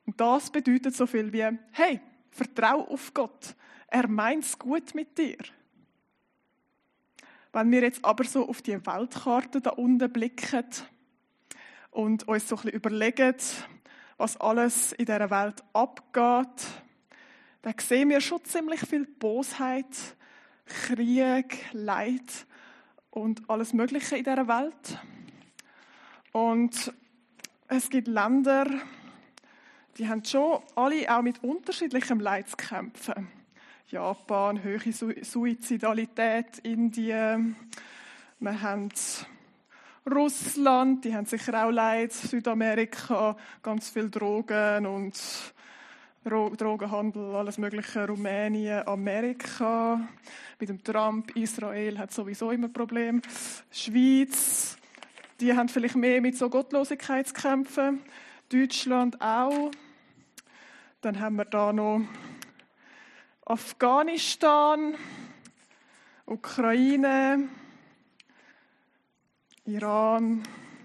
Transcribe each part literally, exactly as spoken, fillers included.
Und das bedeutet so viel wie, hey, vertrau auf Gott. Er meint's gut mit dir. Wenn wir jetzt aber so auf die Weltkarte da unten blicken und uns so ein bisschen überlegen, was alles in dieser Welt abgeht, dann sehen wir schon ziemlich viel Bosheit, Krieg, Leid und alles Mögliche in dieser Welt. Und es gibt Länder, die haben schon alle auch mit unterschiedlichem Leid zu kämpfen. Japan, hohe Suizidalität, Indien, wir haben Russland, die haben sicher auch Leid, Südamerika, ganz viel Drogen und Drogenhandel, alles Mögliche, Rumänien, Amerika, mit dem Trump, Israel hat sowieso immer Probleme, Schweiz, die haben vielleicht mehr mit so Gottlosigkeit zu kämpfen, Deutschland auch, dann haben wir da noch Afghanistan, Ukraine, Iran,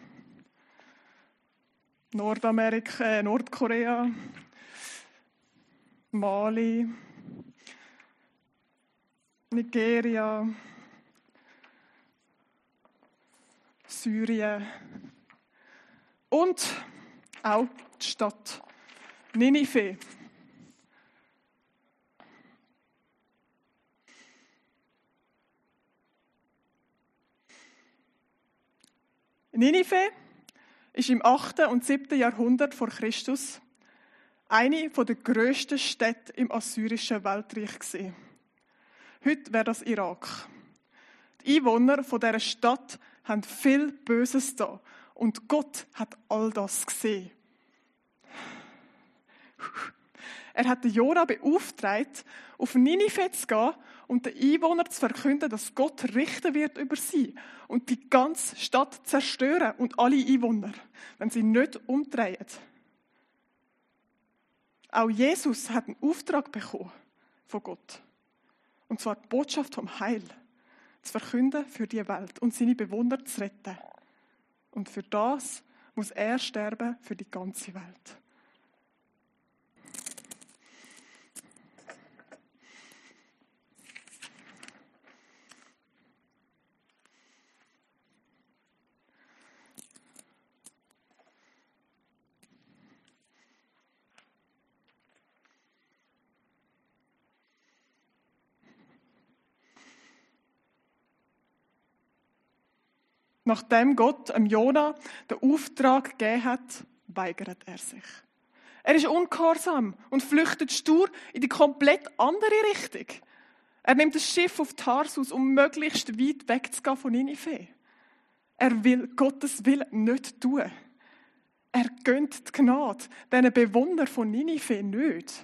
Nordamerika, äh, Nordkorea, Mali, Nigeria, Syrien und auch die Stadt Ninive. Ninive ist im achten und siebten Jahrhundert vor Christus eine der grössten Städte im assyrischen Weltreich gewesen. Heute wäre das Irak. Die Einwohner von dieser Stadt haben viel Böses da und Gott hat all das gesehen. Er hat Jona beauftragt, auf Ninive zu gehen und den Einwohnern zu verkünden, dass Gott richten wird über sie und die ganze Stadt zerstören und alle Einwohner, wenn sie nicht umdrehen. Auch Jesus hat einen Auftrag bekommen von Gott. Und zwar die Botschaft vom Heil zu verkünden für die Welt und seine Bewohner zu retten. Und für das muss er sterben für die ganze Welt. Nachdem Gott dem Jona den Auftrag gegeben hat, weigert er sich. Er ist ungehorsam und flüchtet stur in die komplett andere Richtung. Er nimmt das Schiff auf Tarsus, um möglichst weit wegzugehen von Ninive. Er will Gottes Willen nicht tun. Er gönnt die Gnade diesen Bewohnern von Ninive nicht.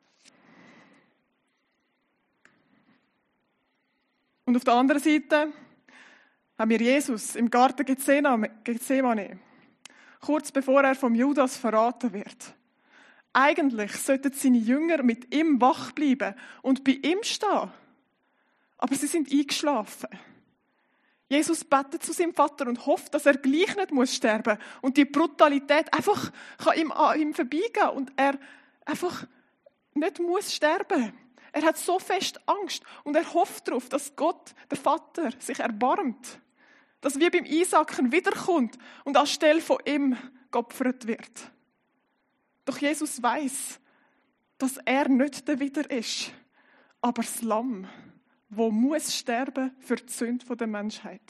Und auf der anderen Seite haben wir Jesus im Garten Gethsemane, kurz bevor er vom Judas verraten wird. Eigentlich sollten seine Jünger mit ihm wach bleiben und bei ihm stehen. Aber sie sind eingeschlafen. Jesus betet zu seinem Vater und hofft, dass er gleich nicht muss sterben und die Brutalität einfach kann ihm an ihm vorbeigehen und er einfach nicht muss sterben. Er hat so fest Angst und er hofft darauf, dass Gott, der Vater, sich erbarmt. Dass wie beim Einsacken wiederkommt und anstelle von ihm geopfert wird. Doch Jesus weiß, dass er nicht der Widder ist, aber das Lamm, wo muss sterben für die Sünde der Menschheit.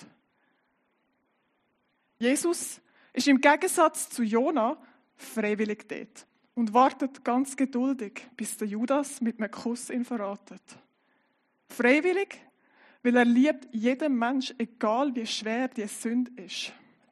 Jesus ist im Gegensatz zu Jona freiwillig dort und wartet ganz geduldig, bis der Judas mit einem Kuss ihn verratet. Freiwillig, weil er liebt jeden Mensch, egal wie schwer die Sünde ist.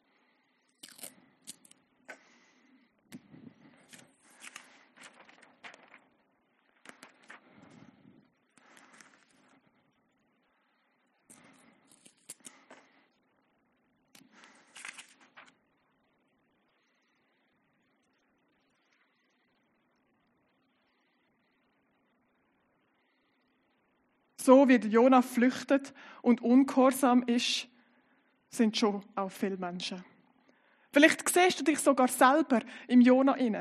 So wie Jona flüchtet und ungehorsam ist, sind schon auch viele Menschen. Vielleicht siehst du dich sogar selber im Jona inne,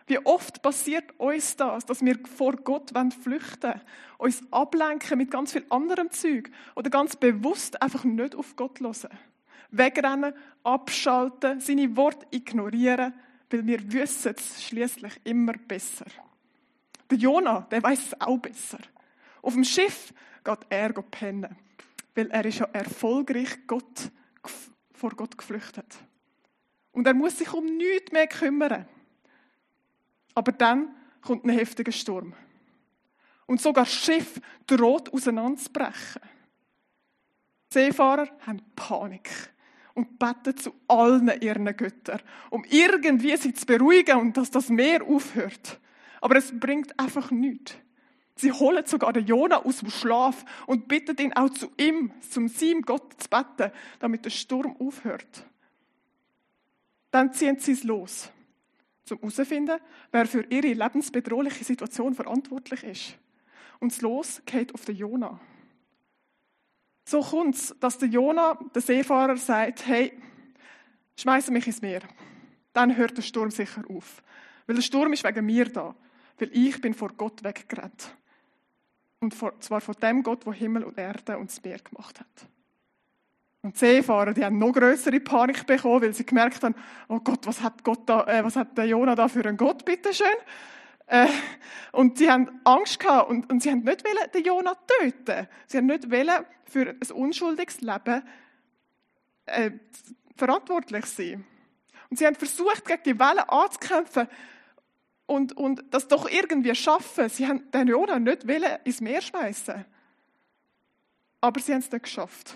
Wie oft passiert uns das, dass wir vor Gott flüchten wollen, uns ablenken mit ganz viel anderem Zeug oder ganz bewusst einfach nicht auf Gott hören. Wegrennen, abschalten, seine Worte ignorieren, weil wir wissen es schliesslich immer besser. Der Jona, der weiß es auch besser. Auf dem Schiff geht er pennen, weil er ist ja erfolgreich Gott, vor Gott geflüchtet. Und er muss sich um nichts mehr kümmern. Aber dann kommt ein heftiger Sturm. Und sogar das Schiff droht auseinanderzubrechen. Die Seefahrer haben Panik und beten zu allen ihren Göttern, um irgendwie sie zu beruhigen und dass das Meer aufhört. Aber es bringt einfach nichts. Sie holen sogar den Jona aus dem Schlaf und bitten ihn auch zu ihm, zum seinem Gott zu beten, damit der Sturm aufhört. Dann ziehen sie es los, um herauszufinden, wer für ihre lebensbedrohliche Situation verantwortlich ist. Und das Los geht auf den Jona. So kommt es, dass der Jona, der Seefahrer, sagt, hey, schmeiße mich ins Meer. Dann hört der Sturm sicher auf. Weil der Sturm ist wegen mir da. Weil ich bin vor Gott weggerannt. Und vor, zwar vor dem Gott, der Himmel und Erde und das Meer gemacht hat. Und die Seefahrer, die haben noch grössere Panik bekommen, weil sie gemerkt haben, oh Gott, was hat Gott da, äh, was hat der Jona da für einen Gott, bitteschön? Äh, und sie haben Angst gehabt und, und sie haben nicht wollen, den Jona töten. Sie haben nicht wollen, für ein unschuldiges Leben äh, verantwortlich sein. Und sie haben versucht, gegen die Wellen anzukämpfen und, und das doch irgendwie schaffen. Sie haben den Jona nicht wollen ins Meer schmeißen. Aber sie haben es nicht geschafft.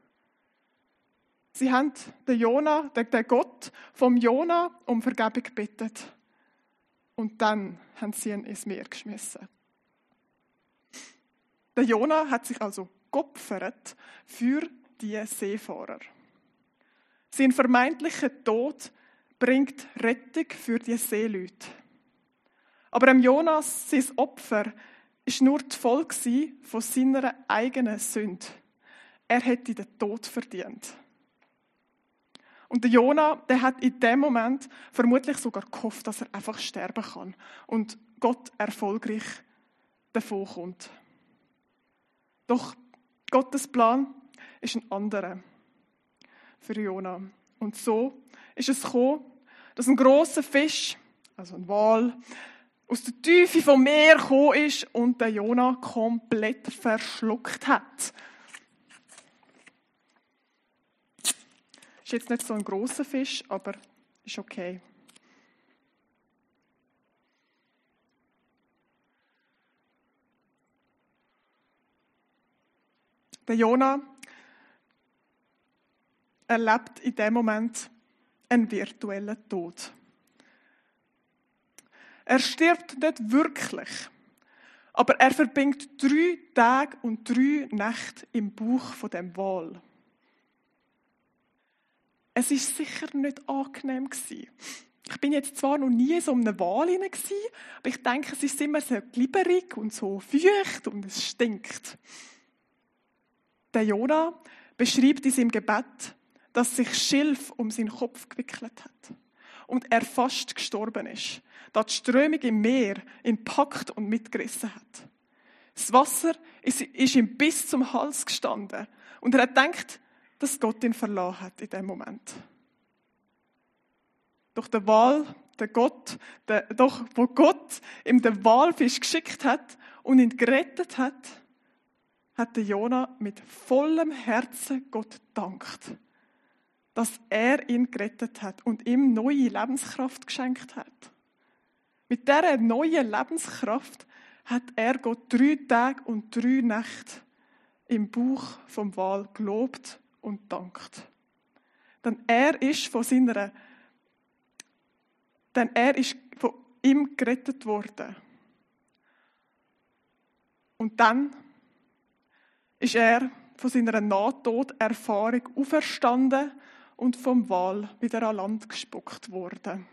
Sie haben den Jona, den, den Gott vom Jona um Vergebung gebeten. Und dann haben sie ihn ins Meer geschmissen. Der Jona hat sich also geopfert für die Seefahrer. Sein vermeintlicher Tod bringt Rettung für die Seeleute. Aber dem Jonas, sein Opfer, ist nur die Folge von seiner eigenen Sünde. Er hätte den Tod verdient. Und der Jona, der hat in dem Moment vermutlich sogar gehofft, dass er einfach sterben kann und Gott erfolgreich davon kommt. Doch Gottes Plan ist ein anderer für Jona. Und so ist es gekommen, dass ein grosser Fisch, also ein Wal, aus der Tiefe vom Meer gekommen ist und den Jona komplett verschluckt hat. Ist jetzt nicht so ein grosser Fisch, aber ist okay. Der Jona erlebt in dem Moment einen virtuellen Tod. Er stirbt nicht wirklich, aber er verbringt drei Tage und drei Nächte im Bauch von dem Wal. Es war sicher nicht angenehm gewesen. Ich bin jetzt zwar noch nie in so einem Wal hinein gewesen, aber ich denke, es ist immer so glibberig und so feucht und es stinkt. Der Jona beschreibt in seinem Gebet, dass sich Schilf um seinen Kopf gewickelt hat und er fast gestorben ist, da die Strömung im Meer ihn gepackt und mitgerissen hat. Das Wasser ist, ist ihm bis zum Hals gestanden und er hat gedacht, dass Gott ihn verlassen hat in dem Moment. Doch der Wal, der Gott, der, doch wo Gott ihm den Walfisch geschickt hat und ihn gerettet hat, hat der Jona mit vollem Herzen Gott gedankt, dass er ihn gerettet hat und ihm neue Lebenskraft geschenkt hat. Mit dieser neuen Lebenskraft hat er Gott drei Tage und drei Nächte im Bauch vom Wal gelobt und dankt. Denn er ist von seiner, denn er ist von ihm gerettet worden. Und dann ist er von seiner Nahtoderfahrung auferstanden und vom Wal wieder an Land gespuckt worden.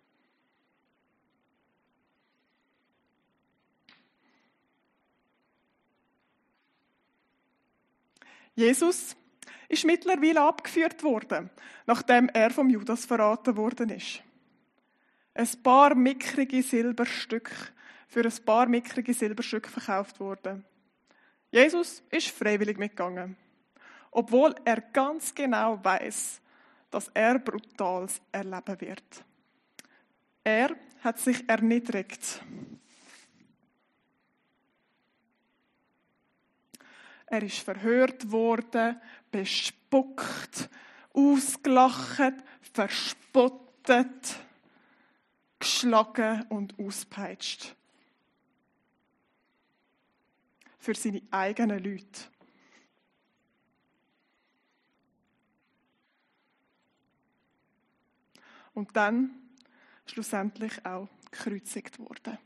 Jesus ist mittlerweile abgeführt worden, nachdem er vom Judas verraten worden ist. ein paar mickrige Silberstücke für ein paar mickrige Silberstücke verkauft worden. Jesus ist freiwillig mitgegangen, obwohl er ganz genau weiß, dass er Brutales erleben wird. Er hat sich erniedrigt. Er ist verhört worden, bespuckt, ausgelacht, verspottet, geschlagen und ausgepeitscht. Für seine eigenen Leute. Und dann schlussendlich auch gekreuzigt worden.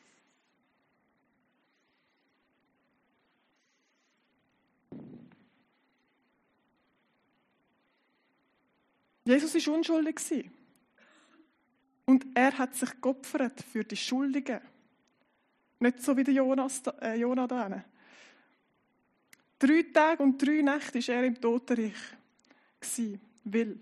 Jesus war unschuldig. Und er hat sich geopfert für die Schuldigen. Nicht so wie der Jonas, äh, Jonah da hinten. Drei Tage und drei Nächte war er im Totenreich. Weil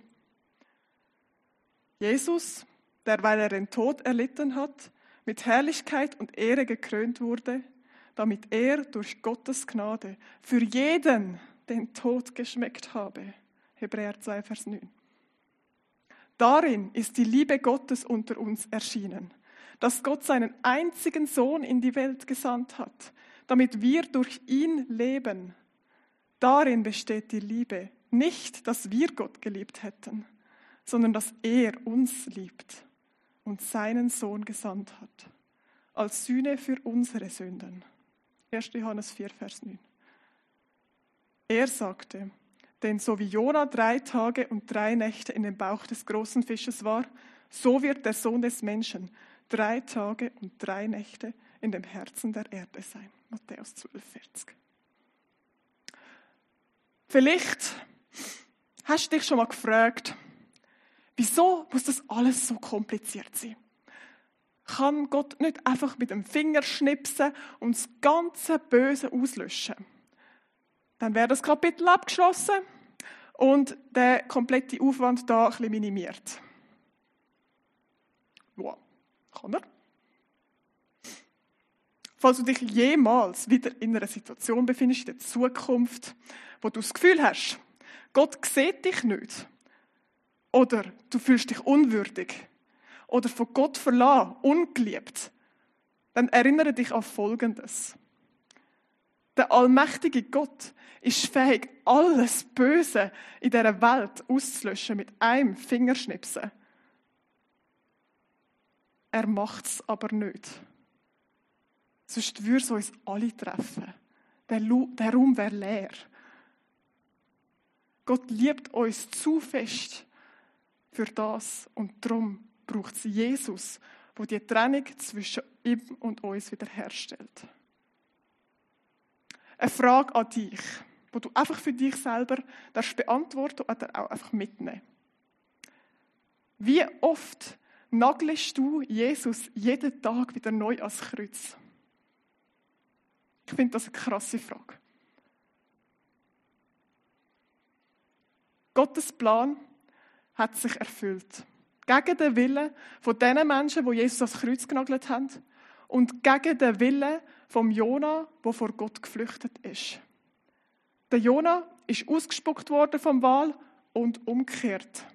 Jesus, der, weil er den Tod erlitten hat, mit Herrlichkeit und Ehre gekrönt wurde, damit er durch Gottes Gnade für jeden den Tod geschmeckt habe. Hebräer zwei, Vers neun. Darin ist die Liebe Gottes unter uns erschienen, dass Gott seinen einzigen Sohn in die Welt gesandt hat, damit wir durch ihn leben. Darin besteht die Liebe, nicht, dass wir Gott geliebt hätten, sondern dass er uns liebt und seinen Sohn gesandt hat, als Sühne für unsere Sünden. erster Johannes vier, Vers neun. Er sagte, denn so wie Jona drei Tage und drei Nächte in dem Bauch des großen Fisches war, so wird der Sohn des Menschen drei Tage und drei Nächte in dem Herzen der Erde sein. Matthäus zwölf, vierzig. Vielleicht hast du dich schon mal gefragt, wieso muss das alles so kompliziert sein? Kann Gott nicht einfach mit dem Finger schnipsen und das ganze Böse auslöschen? Dann wäre das Kapitel abgeschlossen und der komplette Aufwand da ein bisschen minimiert. Ja, kann er. Falls du dich jemals wieder in einer Situation befindest, in der Zukunft, wo du das Gefühl hast, Gott sieht dich nicht, oder du fühlst dich unwürdig, oder von Gott verlassen, ungeliebt, dann erinnere dich an Folgendes. Der allmächtige Gott ist fähig, alles Böse in dieser Welt auszulöschen mit einem Fingerschnipsen. Er macht es aber nicht. Sonst würde es uns alle treffen. Der, Lu- der Raum wäre leer. Gott liebt uns zu fest für das und darum braucht es Jesus, der die Trennung zwischen ihm und uns wiederherstellt. Eine Frage an dich, die du einfach für dich selber darfst beantworten oder auch einfach mitnehmen. Wie oft nagelst du Jesus jeden Tag wieder neu ans Kreuz? Ich finde das eine krasse Frage. Gottes Plan hat sich erfüllt. Gegen den Willen von den Menschen, die Jesus ans Kreuz genagelt haben, und gegen den Willen vom Jona, der vor Gott geflüchtet ist. Der Jona ist ausgespuckt worden vom Wal und umgekehrt.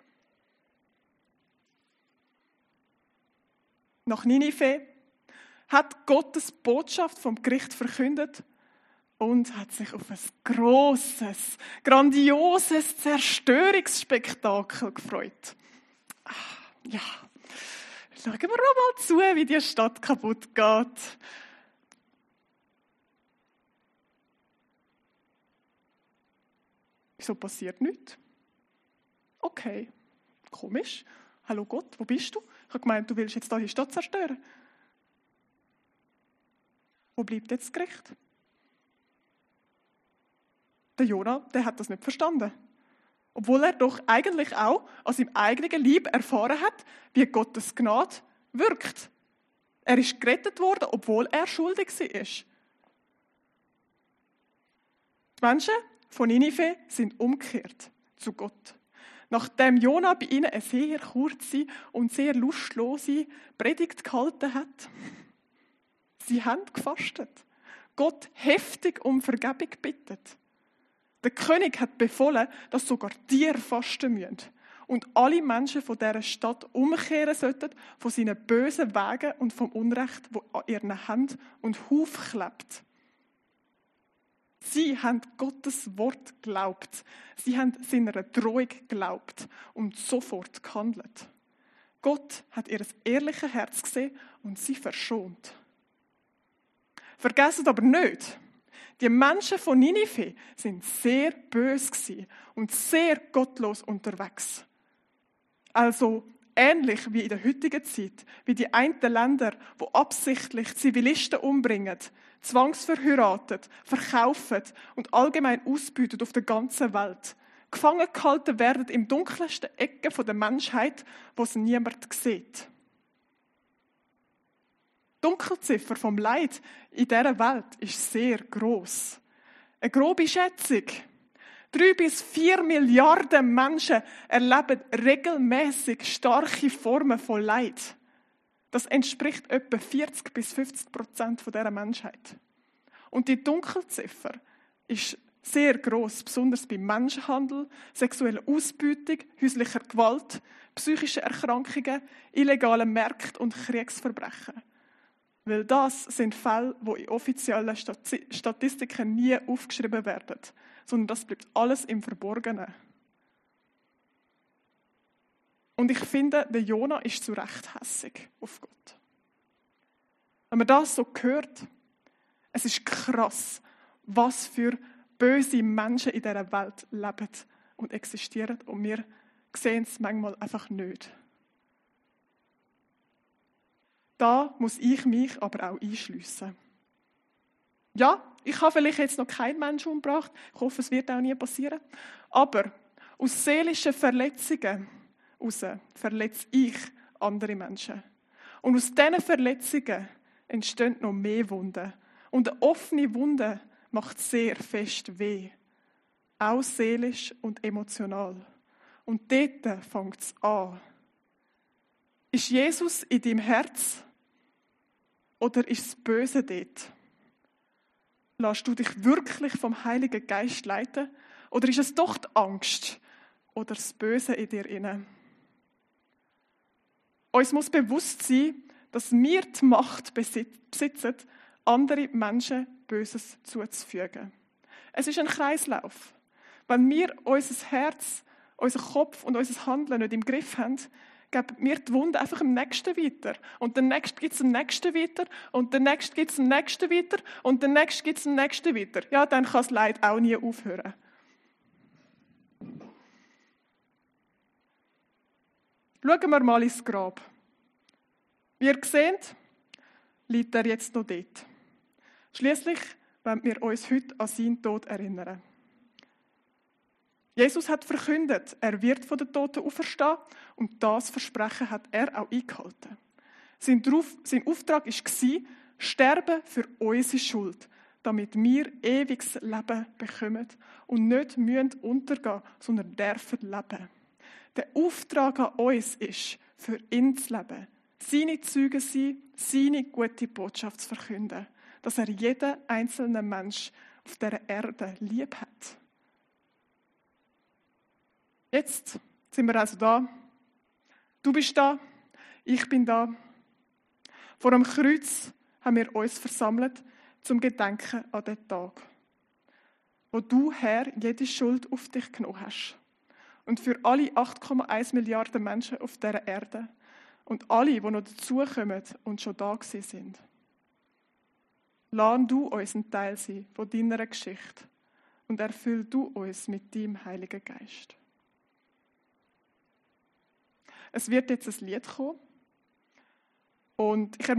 Nach Ninive hat Gottes Botschaft vom Gericht verkündet und hat sich auf ein grosses, grandioses Zerstörungsspektakel gefreut. Ach, ja, schauen wir mal zu, wie die Stadt kaputt geht. Wieso passiert nichts? Okay, komisch. Hallo Gott, wo bist du? Ich habe gemeint, du willst jetzt da die Stadt zerstören. Wo bleibt jetzt das Gericht? Der Jona, der hat das nicht verstanden. Obwohl er doch eigentlich auch an seinem eigenen Leib erfahren hat, wie Gottes Gnade wirkt. Er ist gerettet worden, obwohl er schuldig war. Die Menschen von Ninive sind umgekehrt zu Gott. Nachdem Jona bei ihnen eine sehr kurze und sehr lustlose Predigt gehalten hat. Sie haben gefastet. Gott heftig um Vergebung bittet. Der König hat befohlen, dass sogar Tiere fasten müssen und alle Menschen von dieser Stadt umkehren sollten von seinen bösen Wegen und vom Unrecht, das an ihren Händen und Huf klebt. Sie haben Gottes Wort geglaubt. Sie haben seiner Drohung geglaubt und sofort gehandelt. Gott hat ihr ehrliches Herz gesehen und sie verschont. Vergessen aber nicht, die Menschen von Ninive sind sehr böse und sehr gottlos unterwegs. Also ähnlich wie in der heutigen Zeit, wie die einen Länder, wo absichtlich Zivilisten umbringen, zwangsverheiraten, verkaufen und allgemein ausbeuten auf der ganzen Welt. Gefangen gehalten werden im dunkelsten Ecken der Menschheit, wo es niemand sieht. Die Dunkelziffer vom Leid in dieser Welt ist sehr gross. Eine grobe Schätzung. Drei bis vier Milliarden Menschen erleben regelmäßig starke Formen von Leid. Das entspricht etwa vierzig bis fünfzig Prozent dieser Menschheit. Und die Dunkelziffer ist sehr gross, besonders bei Menschenhandel, sexueller Ausbeutung, häuslicher Gewalt, psychischen Erkrankungen, illegalen Märkten und Kriegsverbrechen. Weil das sind Fälle, die in offiziellen Statistiken nie aufgeschrieben werden, sondern das bleibt alles im Verborgenen. Und ich finde, der Jona ist zu Recht hässig auf Gott. Wenn man das so hört, es ist krass, was für böse Menschen in dieser Welt leben und existieren und wir sehen es manchmal einfach nicht. Da muss ich mich aber auch einschliessen. Ja, ich habe vielleicht jetzt noch keinen Menschen umgebracht. Ich hoffe, es wird auch nie passieren. Aber aus seelischen Verletzungen heraus verletze ich andere Menschen. Und aus diesen Verletzungen entstehen noch mehr Wunden. Und eine offene Wunde macht sehr fest weh. Auch seelisch und emotional. Und dort fängt es an. Ist Jesus in deinem Herz? Oder ist das Böse dort? Lässt du dich wirklich vom Heiligen Geist leiten? Oder ist es doch die Angst oder das Böse in dir inne? Uns muss bewusst sein, dass wir die Macht besitzen, andere Menschen Böses zuzufügen. Es ist ein Kreislauf. Wenn wir unser Herz, unseren Kopf und unser Handeln nicht im Griff haben, geben wir die Wunde einfach im Nächsten weiter. Und den Nächsten gibt es dem Nächsten weiter. Und den Nächsten gibt es dem Nächsten weiter. Und den Nächsten gibt es dem Nächsten weiter. Ja, dann kann das Leid auch nie aufhören. Schauen wir mal ins Grab. Wie ihr seht, liegt er jetzt noch dort. Schliesslich wollen wir uns heute an seinen Tod erinnern. Jesus hat verkündet, er wird von den Toten auferstehen und das Versprechen hat er auch eingehalten. Sein, sein Auftrag war, sterben für unsere Schuld, damit wir ewiges Leben bekommen und nicht müssen untergehen, sondern dürfen leben. Der Auftrag an uns ist, für ihn zu leben, seine Zeugen sein, seine gute Botschaft zu verkünden, dass er jeden einzelnen Mensch auf dieser Erde lieb hat. Jetzt sind wir also da. Du bist da, ich bin da. Vor dem Kreuz haben wir uns versammelt zum Gedenken an den Tag, wo du, Herr, jede Schuld auf dich genommen hast. Und für alle acht Komma eins Milliarden Menschen auf dieser Erde und alle, die noch dazukommen und schon da gewesen sind. Lass du uns ein Teil sein von deiner Geschichte und erfüll du uns mit deinem Heiligen Geist. Es wird jetzt ein Lied kommen und ich